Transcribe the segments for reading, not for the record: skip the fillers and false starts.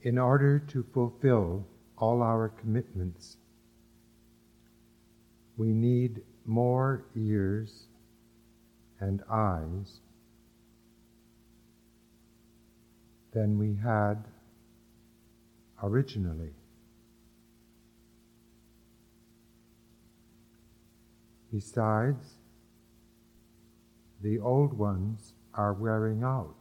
In order to fulfill all our commitments, we need more ears and eyes than we had originally. Besides, the old ones are wearing out.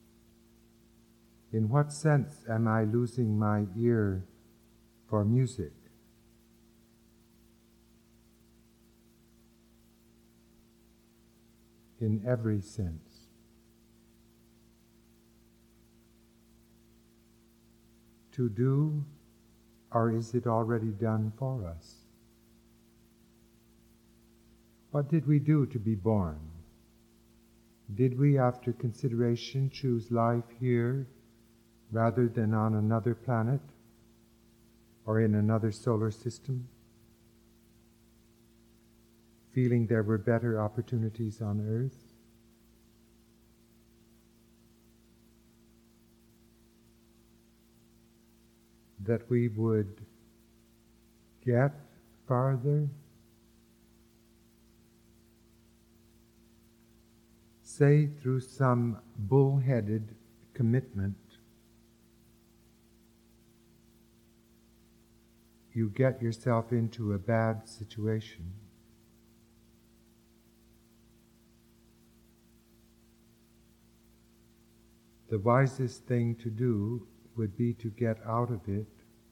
In what sense am I losing my ear for music? In every sense. To do, or is it already done for us? What did we do to be born? Did we, after consideration, choose life here rather than on another planet or in another solar system, feeling there were better opportunities on Earth? That we would get farther? Say through some bull-headed commitment, you get yourself into a bad situation. The wisest thing to do would be to get out of it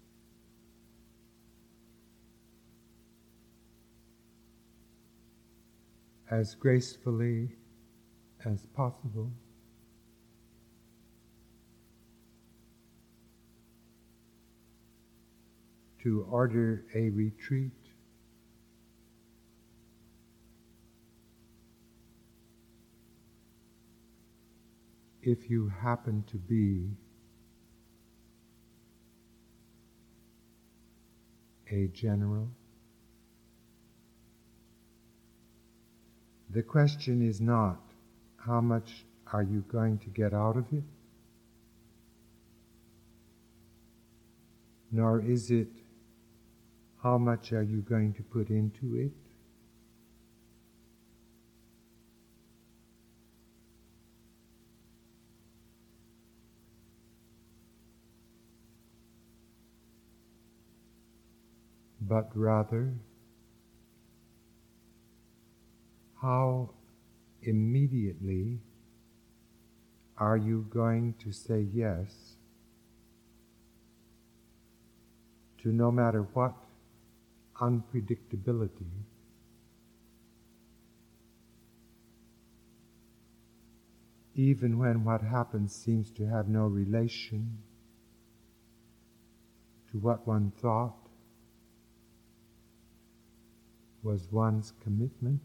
as gracefully as possible. To order a retreat. If you happen to be a general. The question is not, how much are you going to get out of it? Nor is it, how much are you going to put into it? But rather, how immediately are you going to say yes to no matter what unpredictability, even when what happens seems to have no relation to what one thought was one's commitment?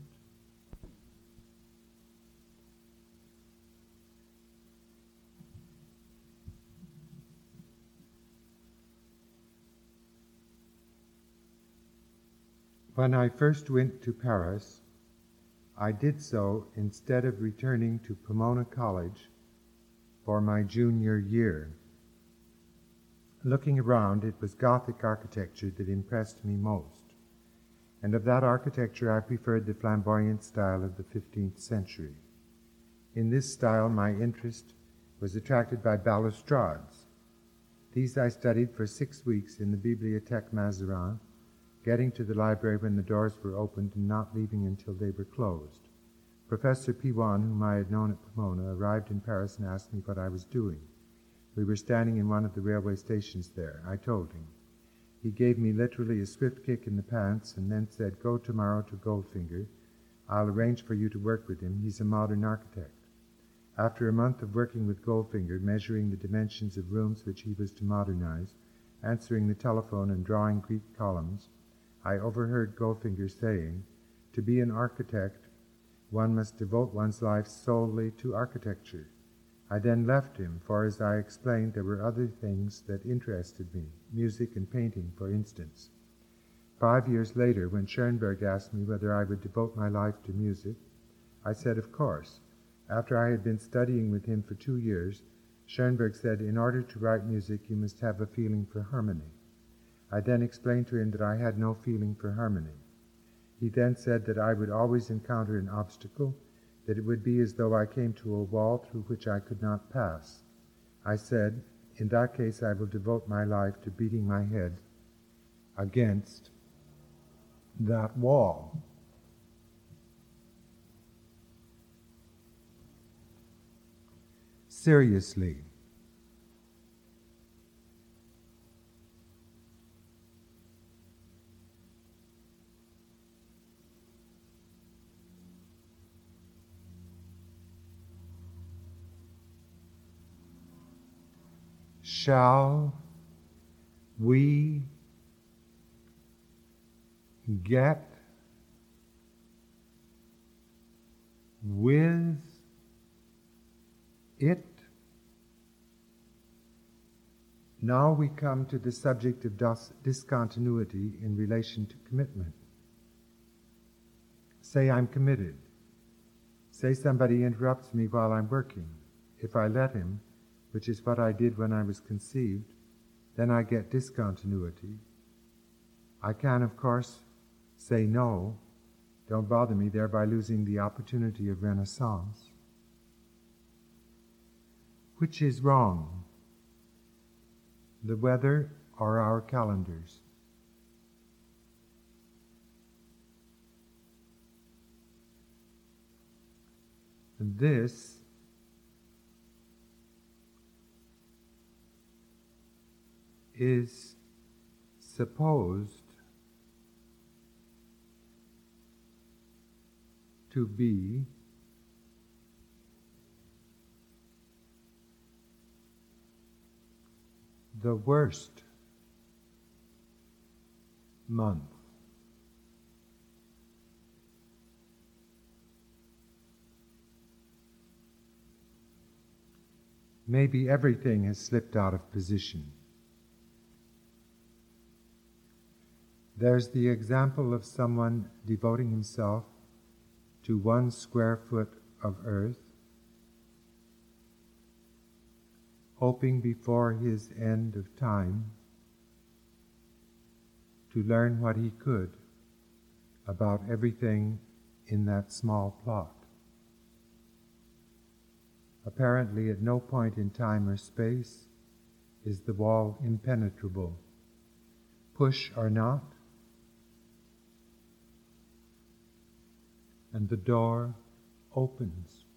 When I first went to Paris, I did so instead of returning to Pomona College for my junior year. Looking around, it was Gothic architecture that impressed me most, and of that architecture I preferred the flamboyant style of the 15th century. In this style my interest was attracted by balustrades. These I studied for 6 weeks in the Bibliothèque Mazarin, getting to the library when the doors were opened and not leaving until they were closed. Professor Piwan, whom I had known at Pomona, arrived in Paris and asked me what I was doing. We were standing in one of the railway stations there. I told him. He gave me literally a swift kick in the pants and then said, "Go tomorrow to Goldfinger. I'll arrange for you to work with him. He's a modern architect." After a month of working with Goldfinger, measuring the dimensions of rooms which he was to modernize, answering the telephone and drawing Greek columns, I overheard Goldfinger saying, "To be an architect, one must devote one's life solely to architecture." I then left him, for as I explained, there were other things that interested me, music and painting, for instance. 5 years later, when Schoenberg asked me whether I would devote my life to music, I said, of course. After I had been studying with him for 2 years, Schoenberg said, "In order to write music, you must have a feeling for harmony." I then explained to him that I had no feeling for harmony. He then said that I would always encounter an obstacle, that it would be as though I came to a wall through which I could not pass. I said, "In that case, I will devote my life to beating my head against that wall." Seriously, shall we get with it? Now we come to the subject of discontinuity in relation to commitment. Say I'm committed. Say somebody interrupts me while I'm working. If I let him, which is what I did when I was conceived, then I get discontinuity. I can, of course, say no, don't bother me, thereby losing the opportunity of renaissance. Which is wrong? The weather or our calendars? This is supposed to be the worst month. Maybe everything has slipped out of position. There's the example of someone devoting himself to 1 square foot of earth, hoping before his end of time to learn what he could about everything in that small plot. Apparently, at no point in time or space is the wall impenetrable. Push or not, and the door opens.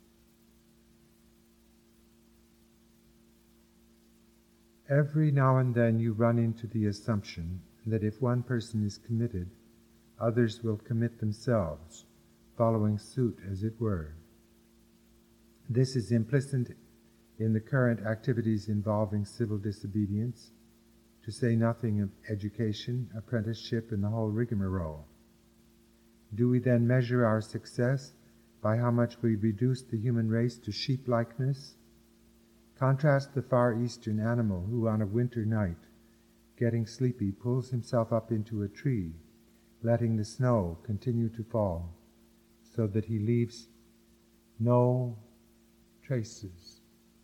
Every now and then you run into the assumption that if one person is committed, others will commit themselves, following suit, as it were. This is implicit in the current activities involving civil disobedience, to say nothing of education, apprenticeship, and the whole rigmarole. Do we then measure our success by how much we reduce the human race to sheep-likeness? Contrast the Far Eastern animal who on a winter night, getting sleepy, pulls himself up into a tree, letting the snow continue to fall, so that he leaves no traces.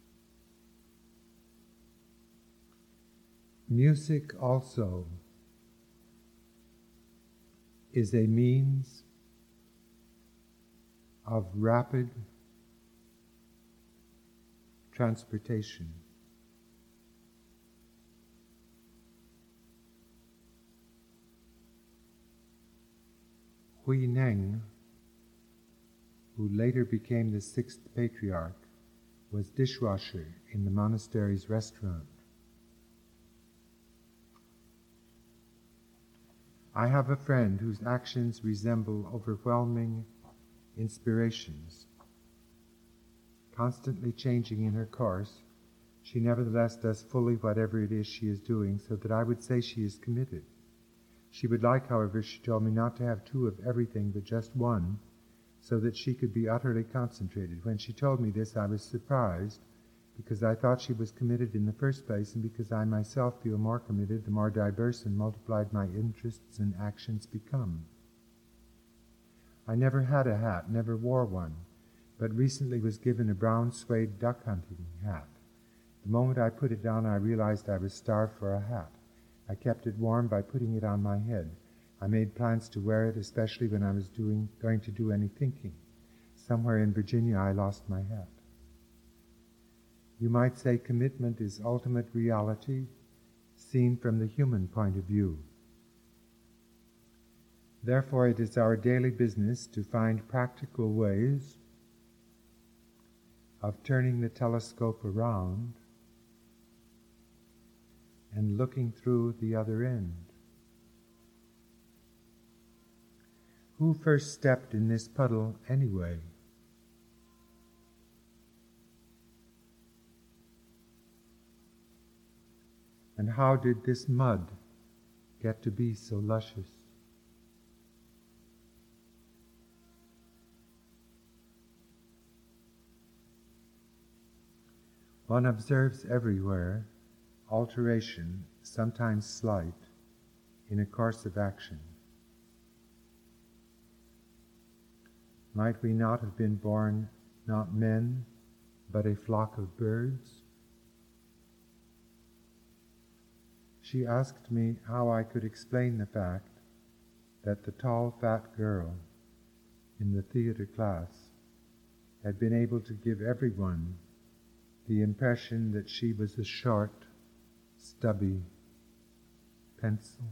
Music also is a means of rapid transportation. Hui Neng, who later became the 6th patriarch, was dishwasher in the monastery's restaurant. I have a friend whose actions resemble overwhelming inspirations. Constantly changing in her course, she nevertheless does fully whatever it is she is doing, so that I would say she is committed. She would like, however, she told me, not to have 2 of everything but just 1, so that she could be utterly concentrated. When she told me this, I was surprised, because I thought she was committed in the first place, and because I myself feel more committed the more diverse and multiplied my interests and actions become. I never had a hat, never wore one, but recently was given a brown suede duck hunting hat. The moment I put it down, I realized I was starved for a hat. I kept it warm by putting it on my head. I made plans to wear it, especially when I was going to do any thinking. Somewhere in Virginia, I lost my hat. You might say commitment is ultimate reality, seen from the human point of view. Therefore, it is our daily business to find practical ways of turning the telescope around and looking through the other end. Who first stepped in this puddle anyway? And how did this mud get to be so luscious? One observes everywhere alteration, sometimes slight, in a course of action. Might we not have been born not men, but a flock of birds? She asked me how I could explain the fact that the tall, fat girl in the theater class had been able to give everyone the impression that she was a short, stubby pencil.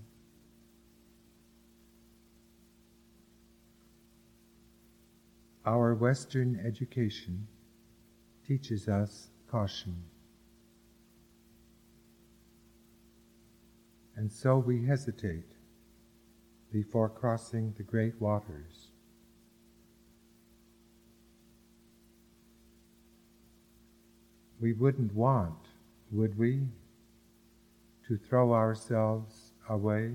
Our Western education teaches us caution. And so we hesitate before crossing the great waters. We wouldn't want, would we, to throw ourselves away?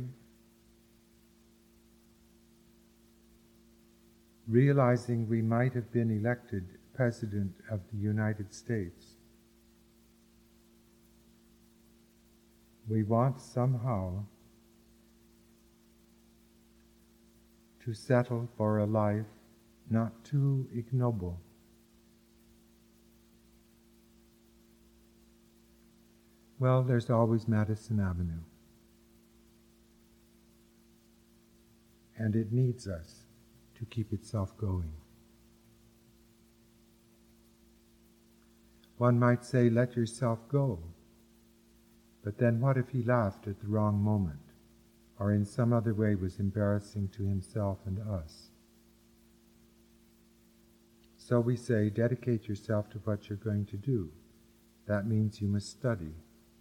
Realizing we might have been elected President of the United States, we want somehow to settle for a life not too ignoble. Well, there's always Madison Avenue. And it needs us to keep itself going. One might say, let yourself go. But then what if he laughed at the wrong moment, or in some other way was embarrassing to himself and us? So we say, dedicate yourself to what you're going to do. That means you must study.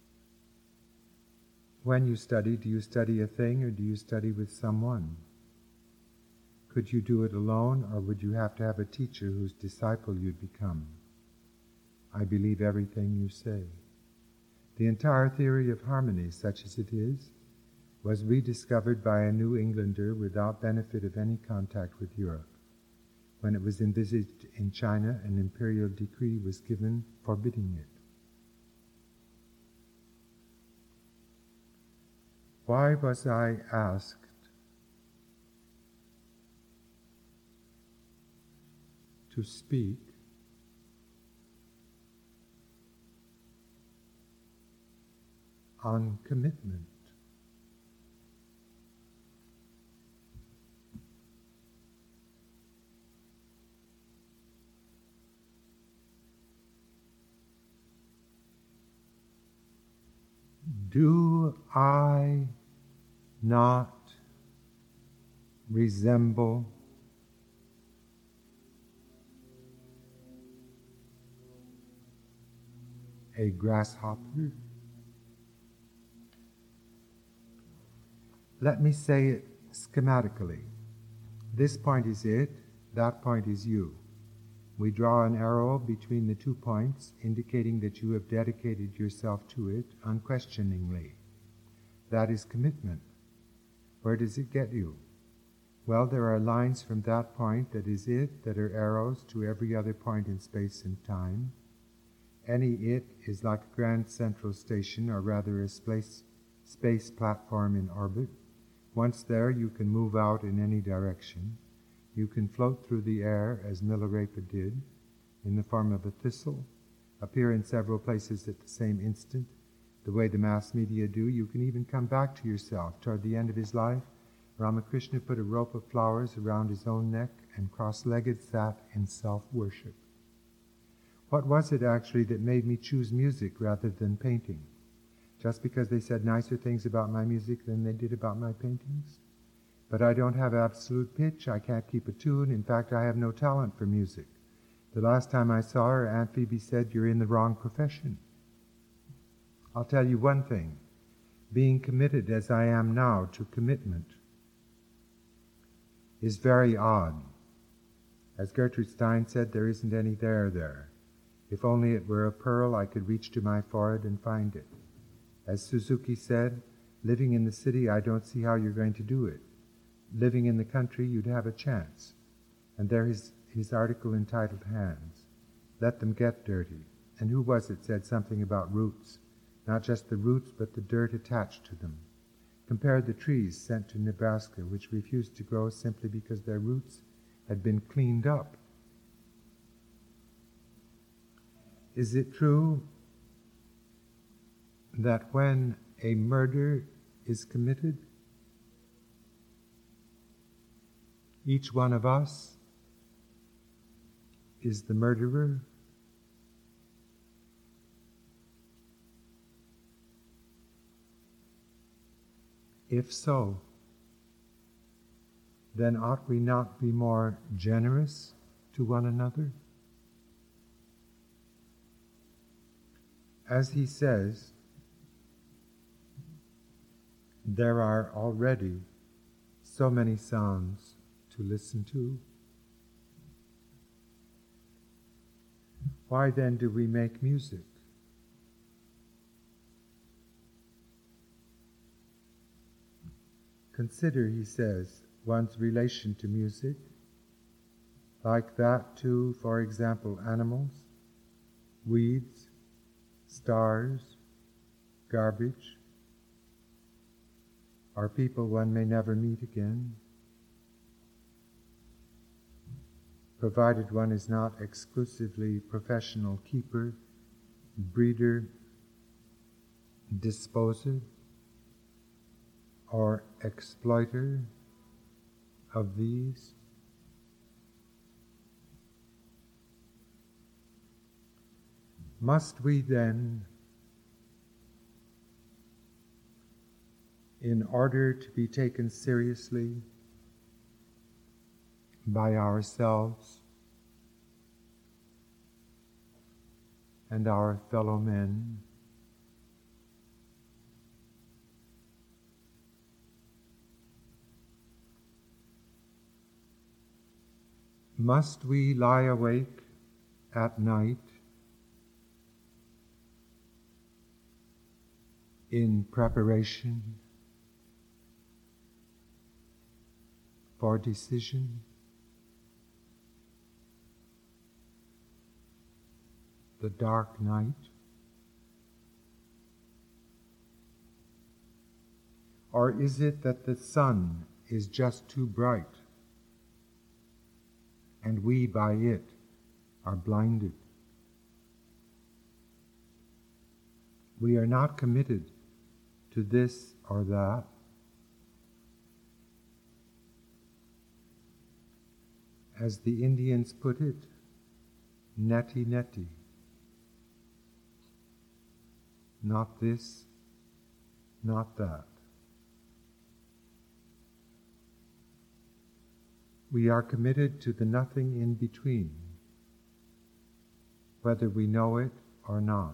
When you study, do you study a thing or do you study with someone? Could you do it alone, or would you have to have a teacher whose disciple you'd become? I believe everything you say. The entire theory of harmony, such as it is, was rediscovered by a New Englander without benefit of any contact with Europe. When it was envisaged in China, an imperial decree was given forbidding it. Why was I asked to speak on commitment? Do I not resemble a grasshopper? Let me say it schematically. This point is it, that point is you. We draw an arrow between the 2 points, indicating that you have dedicated yourself to it unquestioningly. That is commitment. Where does it get you? Well, there are lines from that point that is it that are arrows to every other point in space and time. Any it is like a grand central station, or rather a space platform in orbit. Once there, you can move out in any direction. You can float through the air, as Milarepa did, in the form of a thistle, appear in several places at the same instant, the way the mass media do. You can even come back to yourself. Toward the end of his life, Ramakrishna put a rope of flowers around his own neck and cross-legged sat in self-worship. What was it actually that made me choose music rather than painting? Just because they said nicer things about my music than they did about my paintings? But I don't have absolute pitch, I can't keep a tune, in fact I have no talent for music. The last time I saw her, Aunt Phoebe said, "You're in the wrong profession." I'll tell you one thing, being committed as I am now to commitment is very odd. As Gertrude Stein said, there isn't any there. If only it were a pearl, I could reach to my forehead and find it. As Suzuki said, living in the city, I don't see how you're going to do it. Living in the country, you'd have a chance. And there is his article entitled Hands. Let them get dirty. And who was it said something about roots? Not just the roots, but the dirt attached to them. Compare the trees sent to Nebraska, which refused to grow simply because their roots had been cleaned up. Is it true that when a murder is committed, each one of us is the murderer? If so, then ought we not be more generous to one another? As he says, there are already so many sounds to listen to. Why then do we make music? Consider, he says, one's relation to music, like that to, for example, animals, weeds, stars, garbage, or people one may never meet again, provided one is not exclusively professional keeper, breeder, disposer, or exploiter of these. Must we then, in order to be taken seriously by ourselves and our fellow men, must we lie awake at night in preparation for decision? The dark night? Or is it that the sun is just too bright and we by it are blinded? We are not committed to this or that. As the Indians put it, neti neti. Not this, not that. We are committed to the nothing in between, whether we know it or not.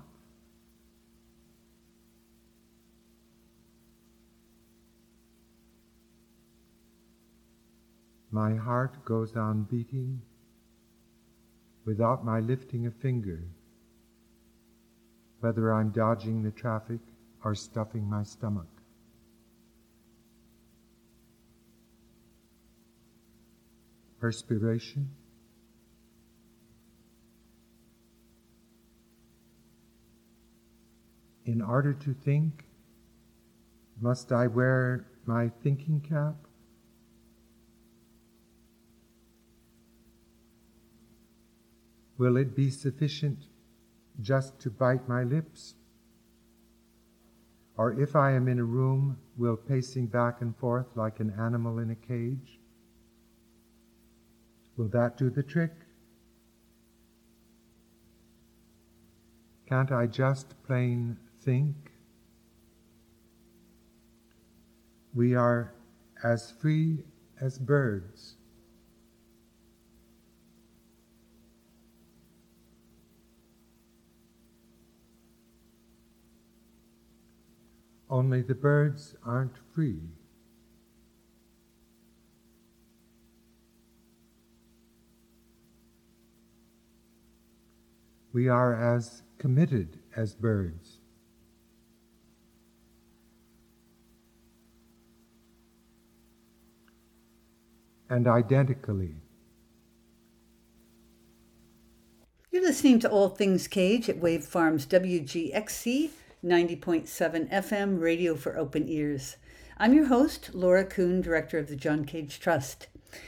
My heart goes on beating without my lifting a finger, whether I'm dodging the traffic or stuffing my stomach. Perspiration. In order to think, must I wear my thinking cap? Will it be sufficient just to bite my lips? Or if I am in a room, will pacing back and forth like an animal in a cage? Will that do the trick? Can't I just plain think? We are as free as birds. Only the birds aren't free. We are as committed as birds. And identically. You're listening to All Things Cage at Wave Farms WGXC 90.7 FM, radio for open ears. I'm your host, Laura Kuhn, director of the John Cage Trust.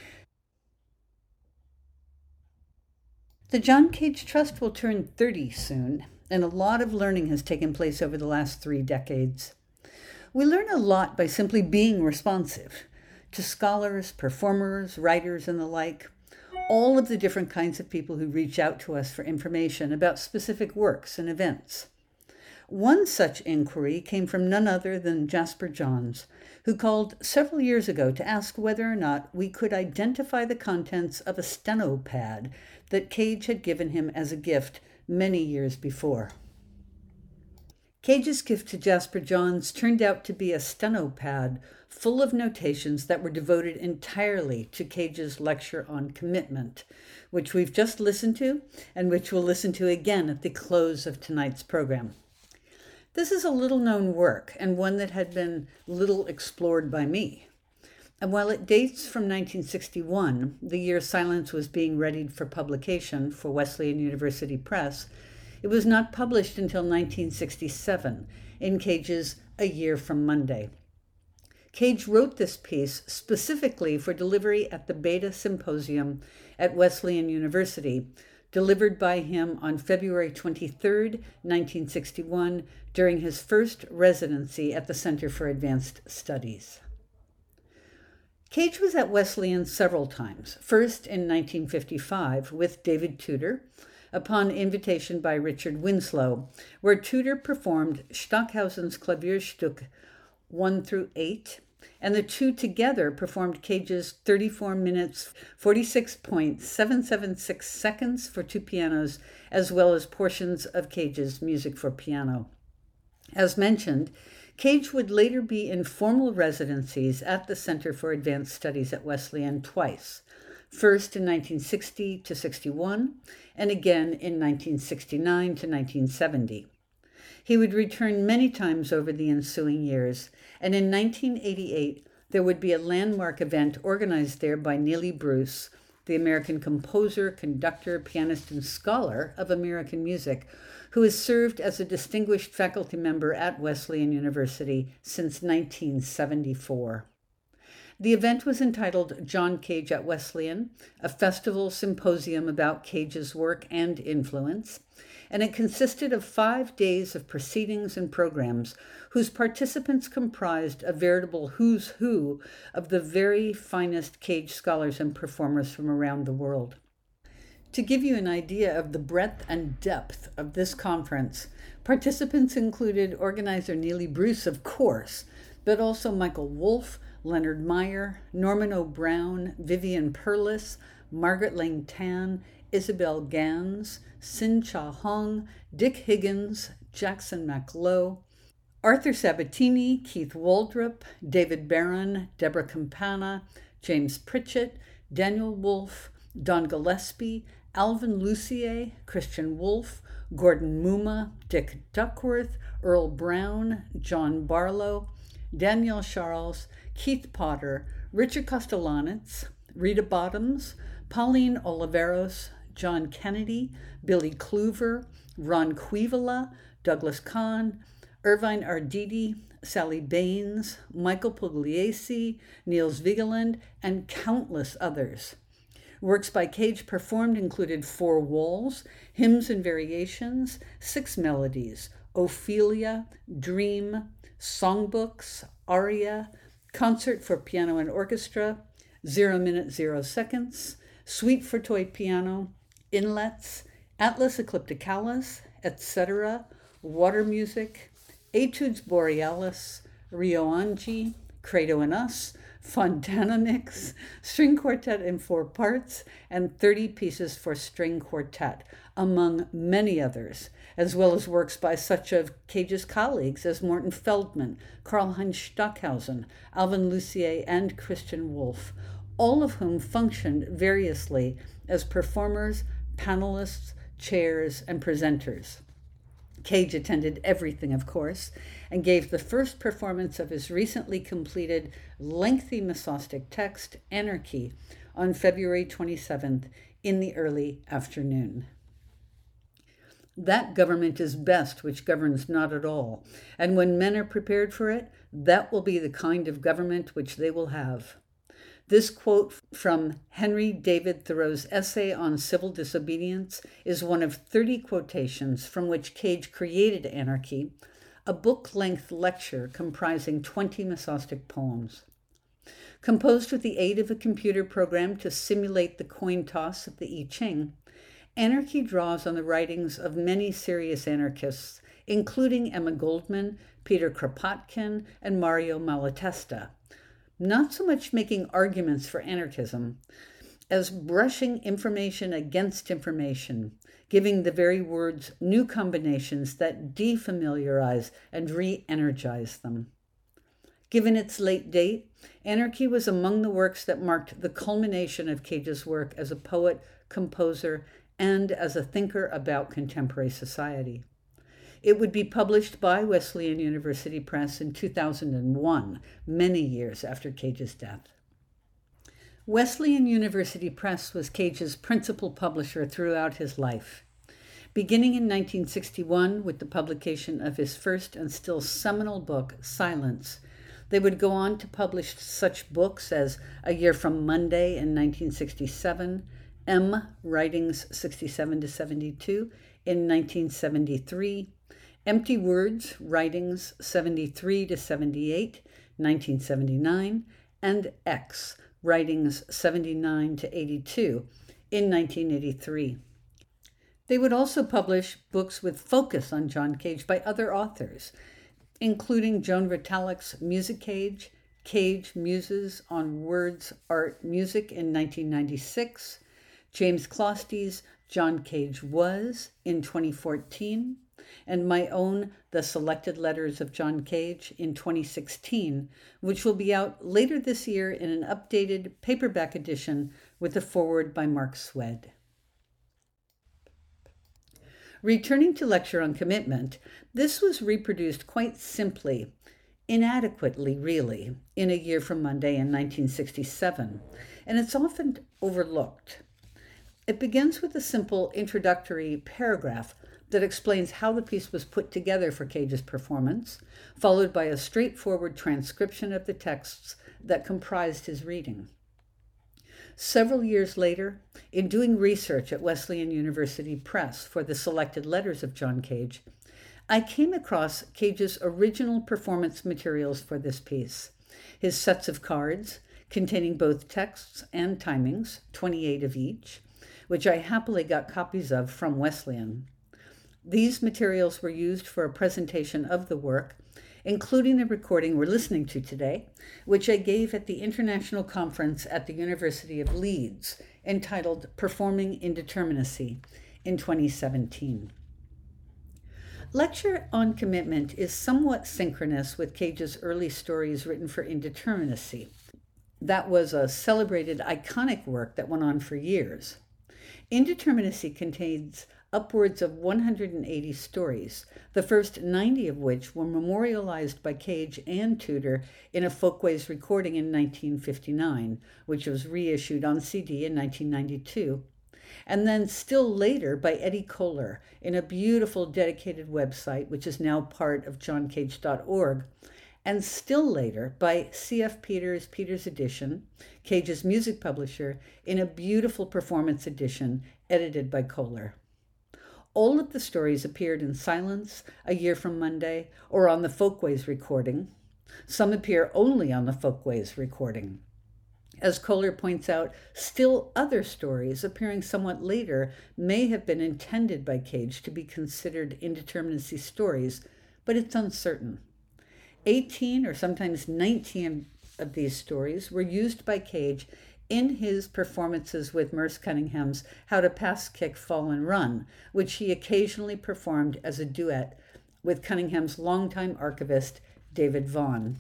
The John Cage Trust will turn 30 soon, and a lot of learning has taken place over the last 3 decades. We learn a lot by simply being responsive to scholars, performers, writers, and the like, all of the different kinds of people who reach out to us for information about specific works and events. One such inquiry came from none other than Jasper Johns, who called several years ago to ask whether or not we could identify the contents of a steno pad that Cage had given him as a gift many years before. Cage's gift to Jasper Johns turned out to be a steno pad full of notations that were devoted entirely to Cage's lecture on commitment, which we've just listened to and which we'll listen to again at the close of tonight's program. This is a little-known work and one that had been little explored by me. And while it dates from 1961, the year Silence was being readied for publication for Wesleyan University Press, it was not published until 1967 in Cage's A Year from Monday. Cage wrote this piece specifically for delivery at the Beta Symposium at Wesleyan University, delivered by him on February 23, 1961, during his first residency at the Center for Advanced Studies. Cage was at Wesleyan several times, first in 1955 with David Tudor, upon invitation by Richard Winslow, where Tudor performed Stockhausen's Klavierstück 1-8, and the two together performed Cage's 34 minutes, 46.776 seconds for two pianos, as well as portions of Cage's music for piano. As mentioned, Cage would later be in formal residencies at the Center for Advanced Studies at Wesleyan twice, first in 1960 to 61, and again in 1969 to 1970. He would return many times over the ensuing years, and in 1988 there would be a landmark event organized there by Neely Bruce, the American composer, conductor, pianist, and scholar of American music, who has served as a distinguished faculty member at Wesleyan University since 1974. The event was entitled John Cage at Wesleyan, a festival symposium about Cage's work and influence, and it consisted of 5 days of proceedings and programs whose participants comprised a veritable who's who of the very finest Cage scholars and performers from around the world. To give you an idea of the breadth and depth of this conference, participants included organizer Neely Bruce, of course, but also Michael Wolff, Leonard Meyer, Norman O'Brown, Vivian Perlis, Margaret Lang Tan, Isabel Gans, Sin Cha Hong, Dick Higgins, Jackson McLough, Arthur Sabatini, Keith Waldrop, David Barron, Deborah Campana, James Pritchett, Daniel Wolfe, Don Gillespie, Alvin Lucier, Christian Wolfe, Gordon Muma, Dick Duckworth, Earl Brown, John Barlow, Danielle Charles, Keith Potter, Richard Kostelanetz, Rita Bottoms, Pauline Oliveros, John Kennedy, Billy Kluver, Ron Quivola, Douglas Kahn, Irvine Arditi, Sally Baines, Michael Pugliese, Niels Vigeland, and countless others. Works by Cage performed included Four Walls, Hymns and Variations, Six Melodies, Ophelia, Dream, Songbooks, Aria, Concert for Piano and Orchestra, 0 Minute 0 Seconds, Suite for Toy Piano, Inlets, Atlas Eclipticalis, etc., Water Music, Etudes Borealis, Rio Angi, Credo in Us, Fontana Mix, String Quartet in 4 parts, and 30 pieces for string quartet, among many others, as well as works by such of Cage's colleagues as Morton Feldman, Karlheinz Stockhausen, Alvin Lucier, and Christian Wolff, all of whom functioned variously as performers, panelists, chairs, and presenters. Cage attended everything, of course, and gave the first performance of his recently completed lengthy Misostic text, Anarchy, on February 27th in the early afternoon. That government is best which governs not at all, and when men are prepared for it, that will be the kind of government which they will have. This quote from Henry David Thoreau's essay on civil disobedience is one of 30 quotations from which Cage created Anarchy, a book-length lecture comprising 20 Misostic poems. Composed with the aid of a computer program to simulate the coin toss of the I Ching, Anarchy draws on the writings of many serious anarchists, including Emma Goldman, Peter Kropotkin, and Mario Malatesta, not so much making arguments for anarchism as brushing information against information, giving the very words new combinations that defamiliarize and re-energize them. Given its late date, Anarchy was among the works that marked the culmination of Cage's work as a poet, composer, and as a thinker about contemporary society. It would be published by Wesleyan University Press in 2001, many years after Cage's death. Wesleyan University Press was Cage's principal publisher throughout his life. Beginning in 1961 with the publication of his first and still seminal book, Silence, they would go on to publish such books as A Year from Monday in 1967, M. Writings 67 to 72 in 1973, Empty Words, Writings 73 to 78, 1979, and X, Writings 79 to 82, in 1983. They would also publish books with focus on John Cage by other authors, including Joan Retallack's Music Cage, Cage Muses on Words, Art, Music in 1996, James Closty's John Cage Was in 2014, and my own The Selected Letters of John Cage in 2016, which will be out later this year in an updated paperback edition with a foreword by Mark Swed. Returning to Lecture on Commitment, this was reproduced quite simply, inadequately really, in A Year from Monday in 1967, and it's often overlooked. It begins with a simple introductory paragraph that explains how the piece was put together for Cage's performance, followed by a straightforward transcription of the texts that comprised his reading. Several years later, in doing research at Wesleyan University Press for the Selected Letters of John Cage, I came across Cage's original performance materials for this piece, his sets of cards containing both texts and timings, 28 of each, which I happily got copies of from Wesleyan. These materials were used for a presentation of the work, including the recording we're listening to today, which I gave at the International Conference at the University of Leeds, entitled Performing Indeterminacy, in 2017. Lecture on Commitment is somewhat synchronous with Cage's early stories written for Indeterminacy. That was a celebrated, iconic work that went on for years. Indeterminacy contains upwards of 180 stories, the first 90 of which were memorialized by Cage and Tudor in a Folkways recording in 1959, which was reissued on CD in 1992, and then still later by Eddie Kohler in a beautiful dedicated website, which is now part of johncage.org, and still later by C.F. Peters, Peters Edition, Cage's music publisher, in a beautiful performance edition edited by Kohler. All of the stories appeared in Silence, A Year from Monday, or on the Folkways recording. Some appear only on the Folkways recording. As Kohler points out, still other stories appearing somewhat later may have been intended by Cage to be considered indeterminacy stories, but it's uncertain. 18 or sometimes 19 of these stories were used by Cage in his performances with Merce Cunningham's How to Pass, Kick, Fall, and Run, which he occasionally performed as a duet with Cunningham's longtime archivist, David Vaughan.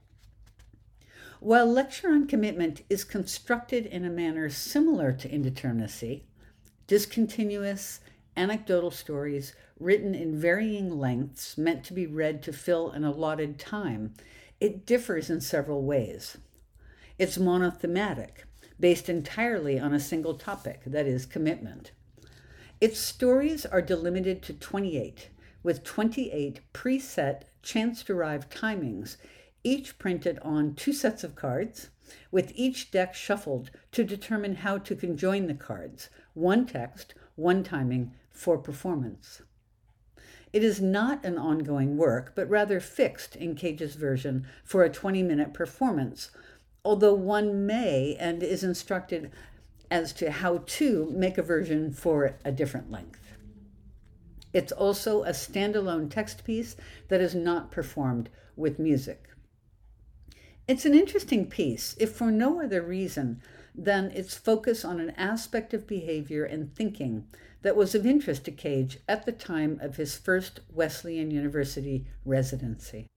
While Lecture on Commitment is constructed in a manner similar to Indeterminacy, discontinuous, anecdotal stories written in varying lengths meant to be read to fill an allotted time, it differs in several ways. It's monothematic, based entirely on a single topic, that is, commitment. Its stories are delimited to 28, with 28 preset, chance-derived timings, each printed on 2 sets of cards, with each deck shuffled to determine how to conjoin the cards, one text, one timing, for performance. It is not an ongoing work, but rather fixed in Cage's version for a 20-minute performance, although one may and is instructed as to how to make a version for a different length. It's also a standalone text piece that is not performed with music. It's an interesting piece, if for no other reason than its focus on an aspect of behavior and thinking that was of interest to Cage at the time of his first Wesleyan University residency.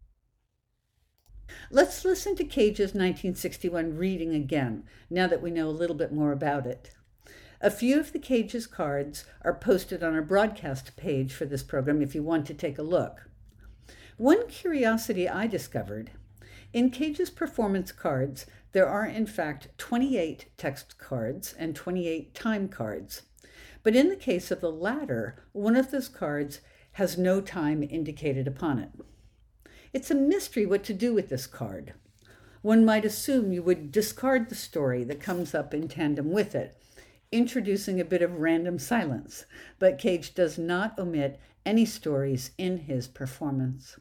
Let's listen to Cage's 1961 reading again, now that we know a little bit more about it. A few of the Cage's cards are posted on our broadcast page for this program if you want to take a look. One curiosity I discovered: in Cage's performance cards, there are in fact 28 text cards and 28 time cards. But in the case of the latter, one of those cards has no time indicated upon it. It's a mystery what to do with this card. One might assume you would discard the story that comes up in tandem with it, introducing a bit of random silence, but Cage does not omit any stories in his performance.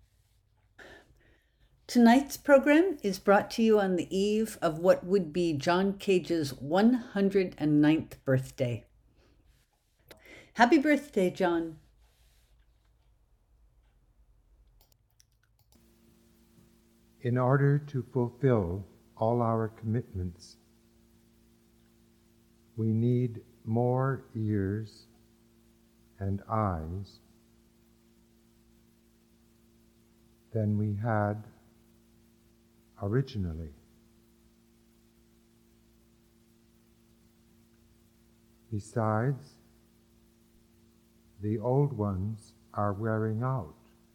Tonight's program is brought to you on the eve of what would be John Cage's 109th birthday. Happy birthday, John. In order to fulfill all our commitments, we need more ears and eyes than we had originally. Besides, the old ones are wearing out.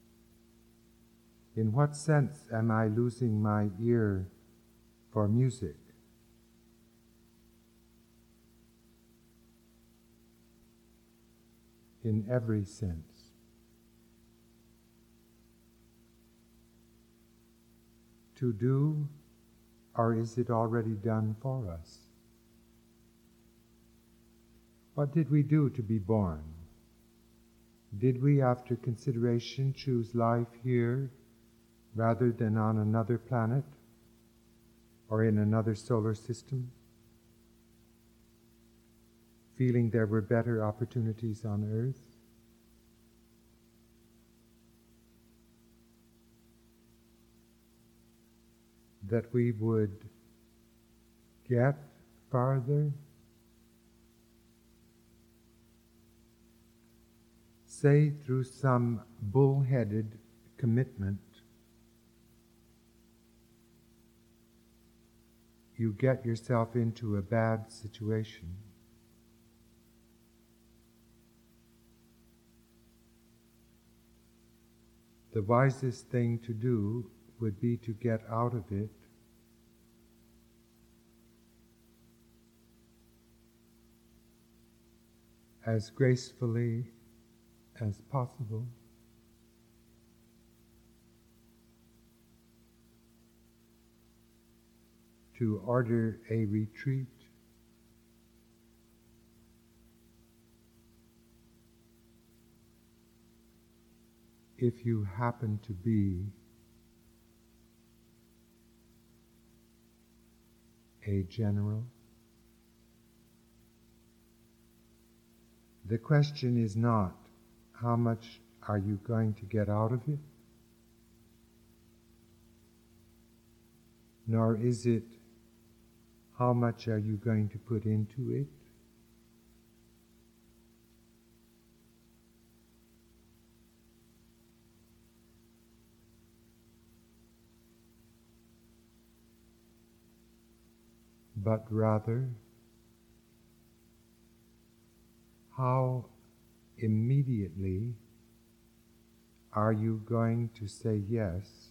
In what sense am I losing my ear for music? In every sense. To do, or is it already done for us? What did we do to be born? Did we, after consideration, choose life here rather than on another planet or in another solar system, feeling there were better opportunities on Earth? That we would get farther? Say through some bull-headed commitment, you get yourself into a bad situation. The wisest thing to do would be to get out of it as gracefully as possible. to order a retreat, if you happen to be a general. The question is not how much are you going to get out of it, nor is it how much are you going to put into it. But rather, how immediately are you going to say yes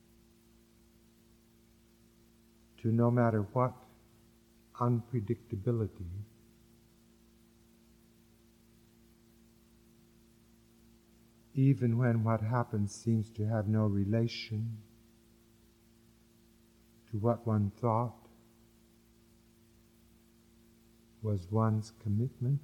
to no matter what unpredictability even when what happens seems to have no relation to what one thought was one's commitment?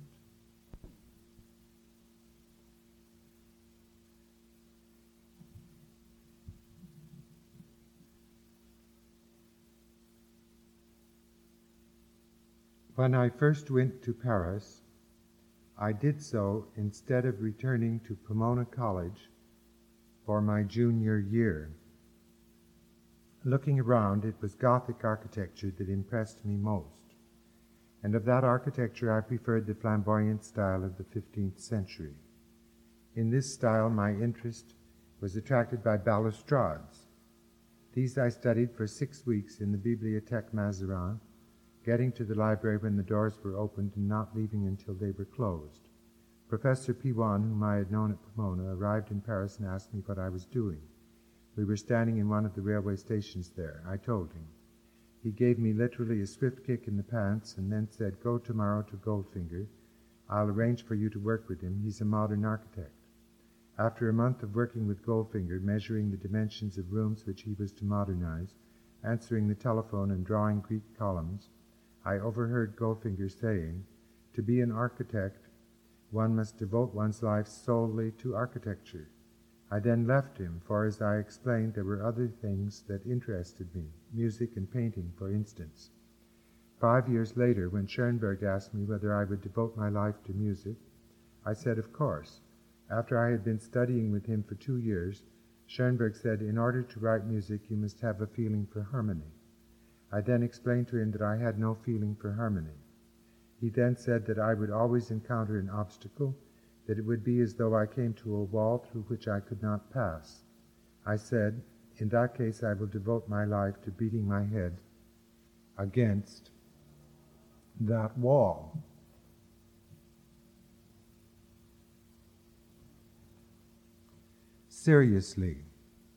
When I first went to Paris, I did so instead of returning to Pomona College for my junior year. Looking around, it was Gothic architecture that impressed me most, and of that architecture I preferred the flamboyant style of the 15th century. In this style my interest was attracted by balustrades. These I studied for 6 weeks in the Bibliothèque Mazarin, getting to the library when the doors were opened and not leaving until they were closed. Professor Piwan, whom I had known at Pomona, arrived in Paris and asked me what I was doing. We were standing in one of the railway stations there. I told him. He gave me literally a swift kick in the pants and then said, "Go tomorrow to Goldfinger. I'll arrange for you to work with him. He's a modern architect." After a month of working with Goldfinger, measuring the dimensions of rooms which he was to modernize, answering the telephone and drawing Greek columns, I overheard Goldfinger saying, "To be an architect, one must devote one's life solely to architecture." I then left him, for as I explained, there were other things that interested me, music and painting, for instance. 5 years later, when Schoenberg asked me whether I would devote my life to music, I said, of course. After I had been studying with him for 2 years, Schoenberg said, "In order to write music, you must have a feeling for harmony." I then explained to him that I had no feeling for harmony. He then said that I would always encounter an obstacle, that it would be as though I came to a wall through which I could not pass. I said, "In that case I will devote my life to beating my head against that wall." Seriously,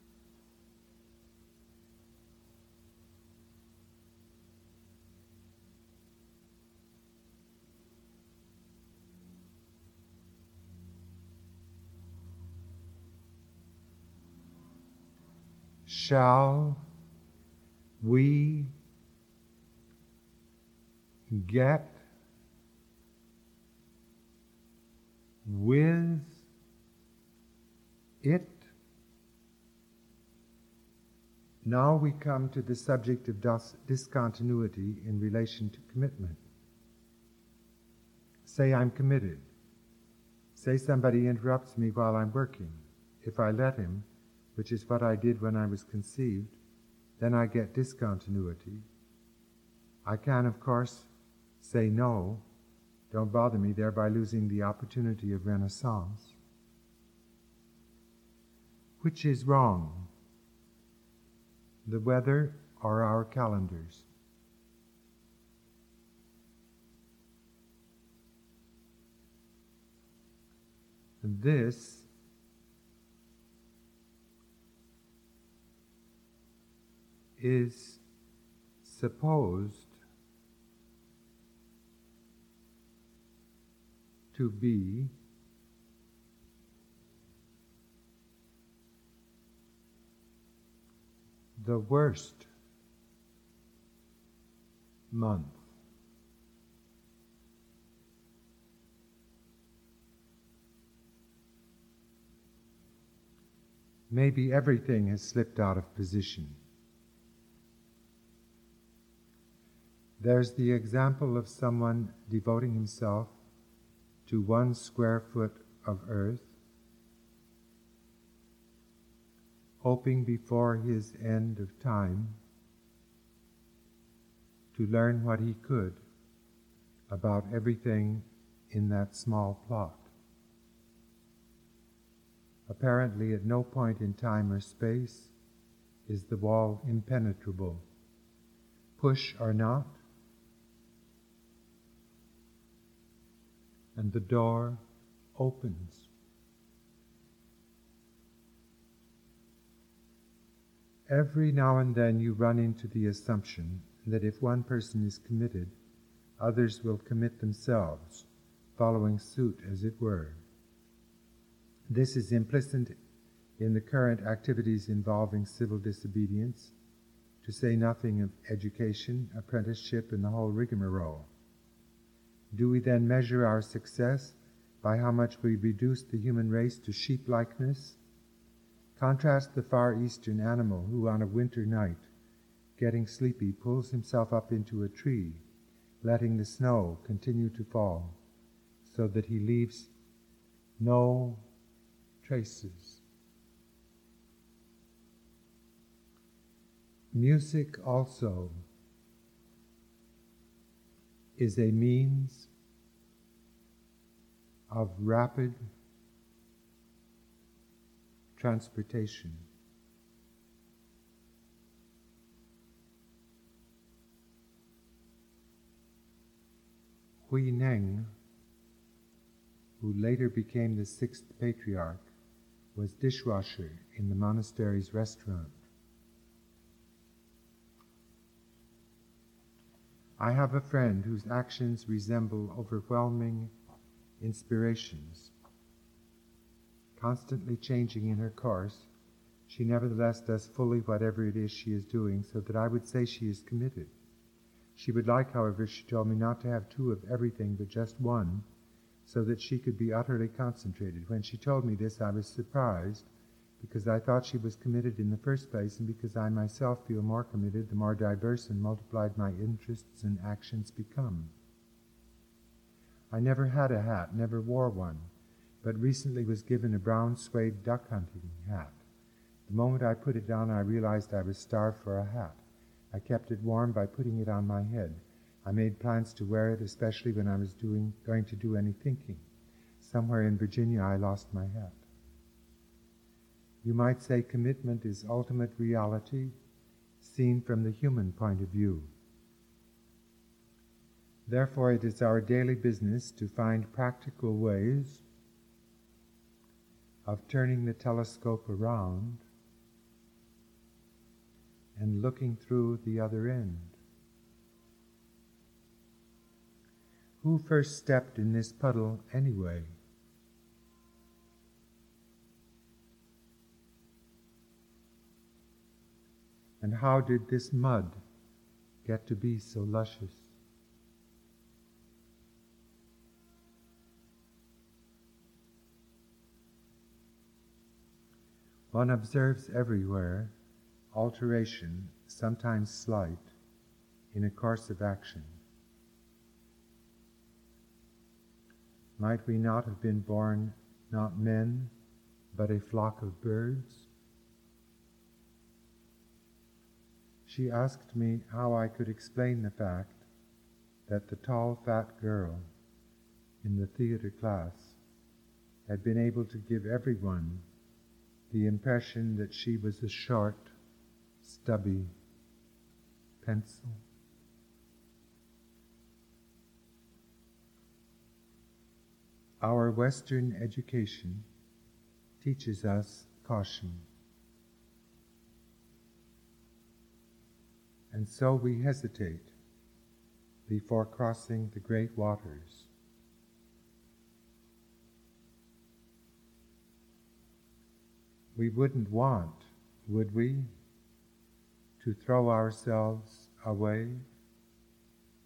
shall we get with it? Now we come to the subject of discontinuity in relation to commitment. Say I'm committed. Say somebody interrupts me while I'm working. If I let him, which is what I did when I was conceived, then I get discontinuity. I can, of course, say no, don't bother me, thereby losing the opportunity of renaissance. Which is wrong, the weather or our calendars? This is supposed to be the worst month. Maybe everything has slipped out of position. There's the example of someone devoting himself to 1 square foot of earth, hoping before his end of time to learn what he could about everything in that small plot. Apparently, at no point in time or space is the wall impenetrable. Push or not, and the door opens. Every now and then you run into the assumption that if one person is committed, others will commit themselves, following suit, as it were. This is implicit in the current activities involving civil disobedience, to say nothing of education, apprenticeship, and the whole rigmarole. Do we then measure our success by how much we reduce the human race to sheep-likeness? Contrast the Far Eastern animal who on a winter night, getting sleepy, pulls himself up into a tree, letting the snow continue to fall, so that he leaves no traces. Music also is a means of rapid transportation. Hui Neng, who later became the 6th patriarch, was dishwasher in the monastery's restaurant. I have a friend whose actions resemble overwhelming inspirations. Constantly changing in her course, she nevertheless does fully whatever it is she is doing, so that I would say she is committed. She would like, however, she told me, not to have 2 of everything but just 1, so that she could be utterly concentrated. When she told me this, I was surprised, because I thought she was committed in the first place, and because I myself feel more committed the more diverse and multiplied my interests and actions become. I never had a hat, never wore one, but recently was given a brown suede duck hunting hat. The moment I put it down, I realized I was starved for a hat. I kept it warm by putting it on my head. I made plans to wear it, especially when I was going to do any thinking. Somewhere in Virginia, I lost my hat. You might say commitment is ultimate reality, seen from the human point of view. Therefore, it is our daily business to find practical ways of turning the telescope around and looking through the other end. Who first stepped in this puddle anyway? And how did this mud get to be so luscious? One observes everywhere alteration, sometimes slight, in a course of action. Might we not have been born not men, but a flock of birds? She asked me how I could explain the fact that the tall, fat girl in the theater class had been able to give everyone the impression that she was a short, stubby pencil. Our Western education teaches us caution. And so we hesitate before crossing the great waters. We wouldn't want, would we, to throw ourselves away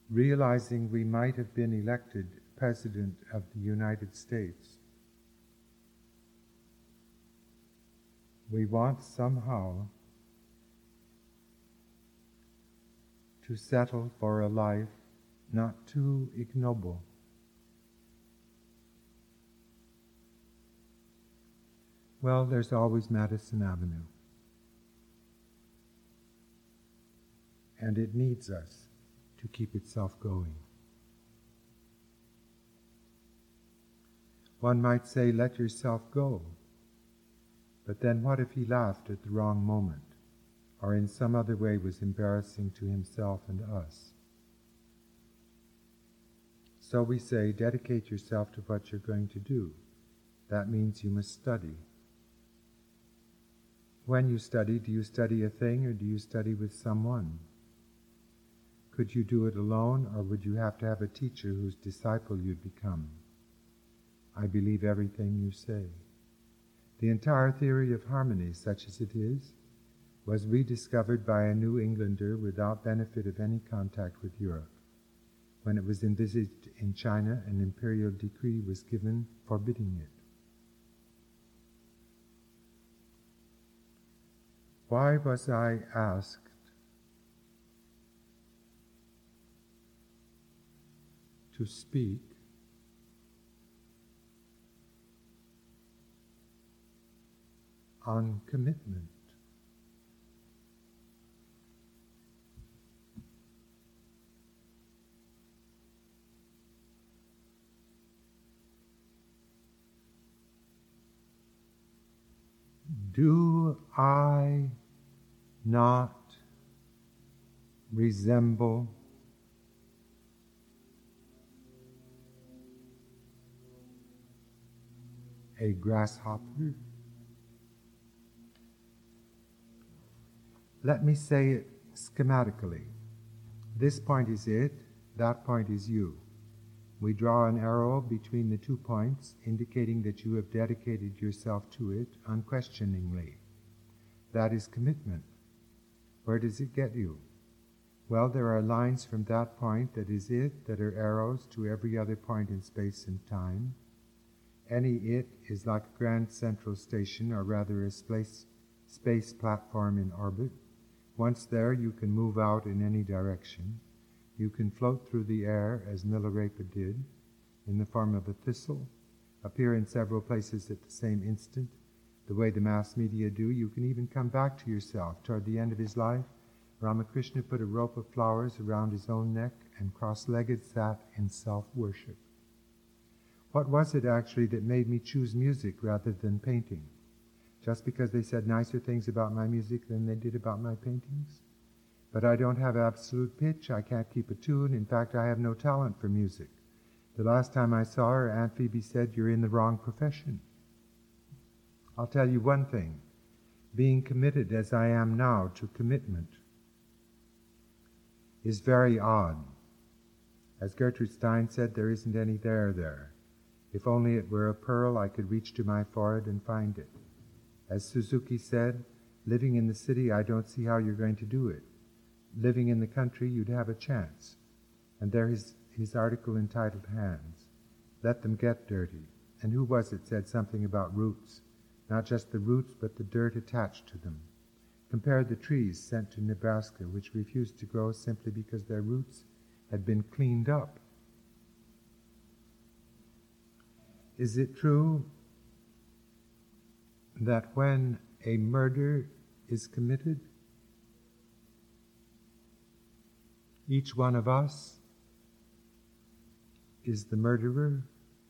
realizing we might have been elected President of the United States, we want somehow to settle for a life not too ignoble. Well, there's always Madison Avenue. And it needs us to keep itself going. One might say, let yourself go. But then what if he laughed at the wrong moment, or in some other way was embarrassing to himself and us? So we say, dedicate yourself to what you're going to do. That means you must study. When you study, do you study a thing or do you study with someone? Could you do it alone, or would you have to have a teacher whose disciple you'd become? I believe everything you say. The entire theory of harmony, such as it is, was rediscovered by a New Englander without benefit of any contact with Europe. When it was envisaged in China, an imperial decree was given forbidding it. Why was I asked to speak on commitment? Do I not resemble a grasshopper? Let me say it schematically. This point is it, that point is you. We draw an arrow between the 2 points, indicating that you have dedicated yourself to it unquestioningly. That is commitment. Where does it get you? Well, there are lines from that point that is it that are arrows to every other point in space and time. Any it is like a grand central station, or rather a space platform in orbit. Once there, you can move out in any direction. You can float through the air, as Milarepa did, in the form of a thistle, appear in several places at the same instant, the way the mass media do. You can even come back to yourself. Toward the end of his life, Ramakrishna put a rope of flowers around his own neck and cross-legged sat in self-worship. What was it actually that made me choose music rather than painting? Just because they said nicer things about my music than they did about my paintings? But I don't have absolute pitch, I can't keep a tune, in fact I have no talent for music. The last time I saw her, Aunt Phoebe said, "You're in the wrong profession." I'll tell you one thing, being committed as I am now to commitment is very odd. As Gertrude Stein said, there isn't any there. If only it were a pearl, I could reach to my forehead and find it. As Suzuki said, living in the city, I don't see how you're going to do it. Living in the country, you'd have a chance. And there is his article entitled Hands. Let them get dirty. And who was it said something about roots? Not just the roots, but the dirt attached to them. Compare the trees sent to Nebraska, which refused to grow simply because their roots had been cleaned up. Is it true that when a murder is committed, each one of us is the murderer?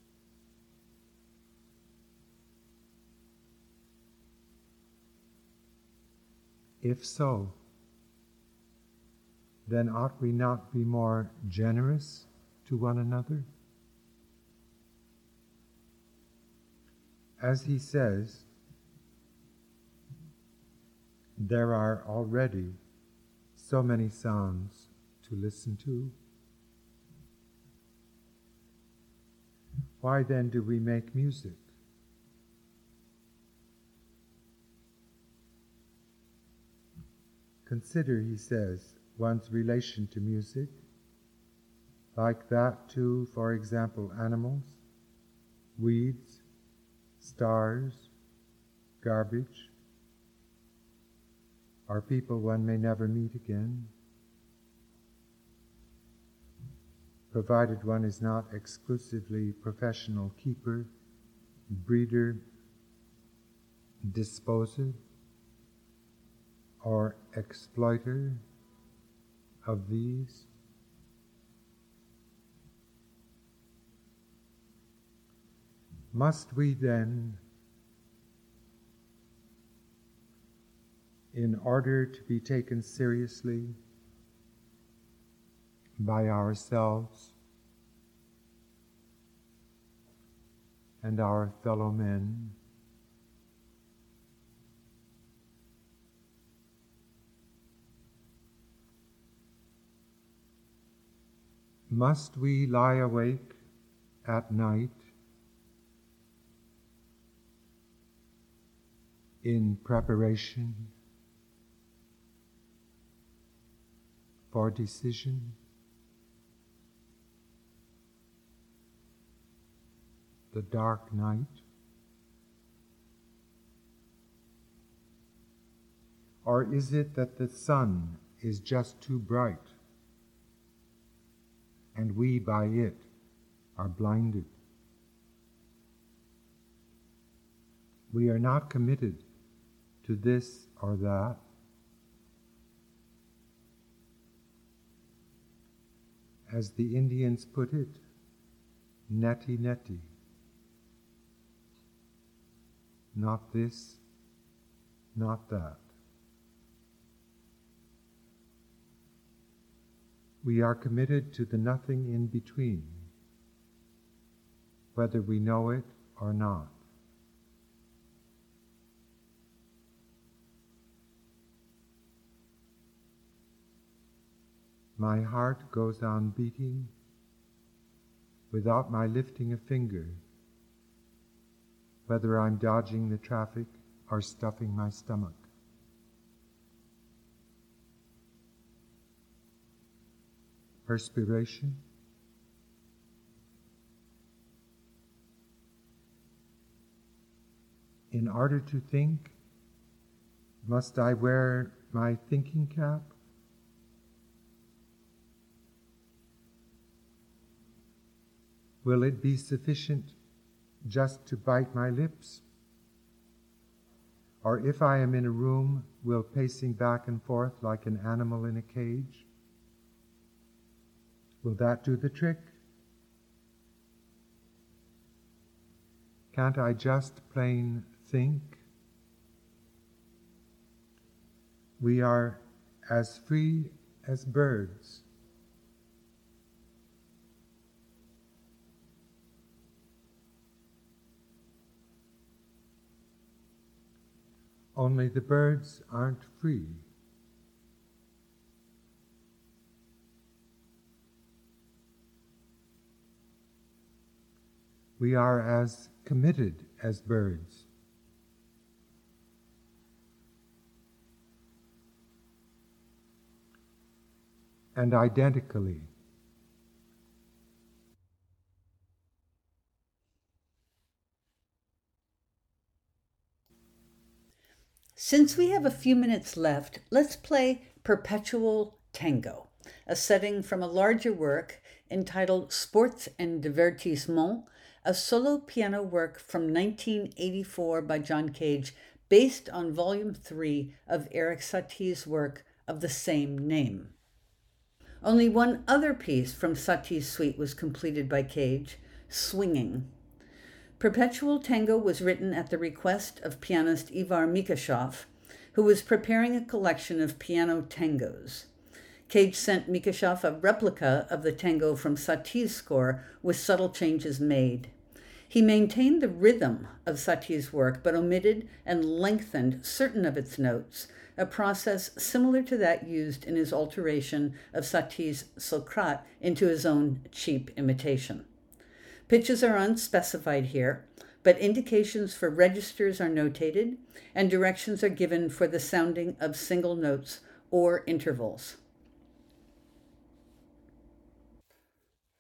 If so, then ought we not be more generous to one another? As he says, there are already so many sounds to listen to. Why then do we make music? Consider, he says, one's relation to music like that to, for example, animals, weeds, stars, garbage, or people one may never meet again, provided one is not exclusively professional keeper, breeder, disposer, or exploiter of these. Must we then, in order to be taken seriously by ourselves and our fellow men, must we lie awake at night in preparation for decision? The dark night? Or is it that the sun is just too bright and we by it are blinded? We are not committed to this or that. As the Indians put it, neti neti. Not this, not that. We are committed to the nothing in between, whether we know it or not. My heart goes on beating without my lifting a finger, whether I'm dodging the traffic or stuffing my stomach. Perspiration. In order to think, must I wear my thinking cap? Will it be sufficient just to bite my lips? Or if I am in a room, will pacing back and forth like an animal in a cage? Will that do the trick? Can't I just plain think? We are as free as birds. Only the birds aren't free. We are as committed as birds. And identically. Since we have a few minutes left, let's play Perpetual Tango, a setting from a larger work entitled Sports and Divertissement, a solo piano work from 1984 by John Cage, based on Volume 3 of Erik Satie's work of the same name. Only one other piece from Satie's suite was completed by Cage, Swinging. Perpetual Tango was written at the request of pianist Ivar Mikashov, who was preparing a collection of piano tangos. Cage sent Mikashov a replica of the tango from Satie's score with subtle changes made. He maintained the rhythm of Satie's work, but omitted and lengthened certain of its notes, a process similar to that used in his alteration of Satie's Socrate into his own cheap imitation. Pitches are unspecified here, but indications for registers are notated, and directions are given for the sounding of single notes or intervals.